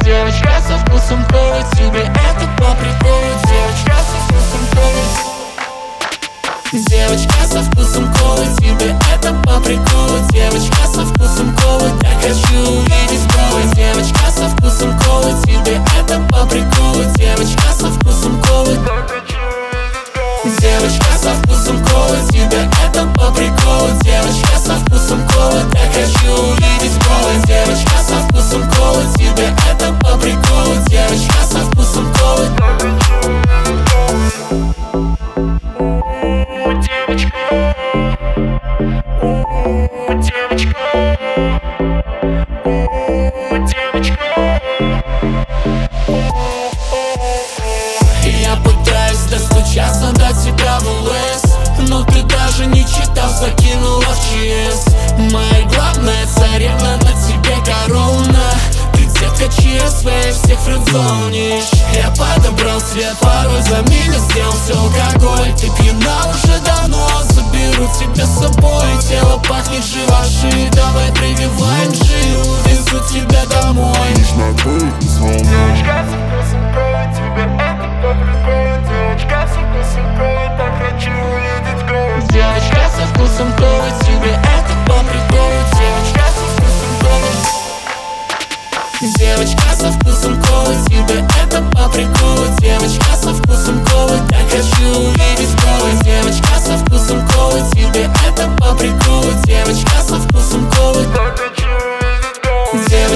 Девочка со вкусом колы, тебе это по приколу. Девочка со вкусом колы. Девочка со вкусом колы, тебе это по приколу. Девочка со вкусом колы, так хочу увидеть голой. Девочка со вкусом колы, тебе это по приколу. Девочка со вкусом колы, так хочу увидеть голой. Девочка со вкусом колы, тебе это по приколу. Девочка со вкусом колы, так хочу увидеть голой. Девочка со вкусом колы, тебе это по приколу. Девочка со вкусом колы, так хочу увидеть голой. Девочка, девочка, девочка. Я пытаюсь достучаться до тебя в ЛС, но ты даже не читал, закинула в ЧС. Моя главная царевна, на тебе корона. Ты детка ЧСВ, всех френдзонишь. Я подобрал цвет, порой за меня сделал все алкоголь. Ты пьяна уже давно, заберу тебя с собой. Тело пахнет живаши, давай прививаем жил. Везу тебя домой. Нужно быть звонок. Девочка со вкусом колы, тебе это по приколу. Девочка со вкусом колы, так хочу увидеть голос. Девочка со вкусом колы, тебе это по приколу. Девочка со вкусом колы. Девочка со вкусом колы, тебе это по приколу. Девочка со вкусом колы, так хочу увидеть голос. Девочка со вкусом колы, тебе это по приколу. Девочка со вкусом колы, так хочу увидеть голос.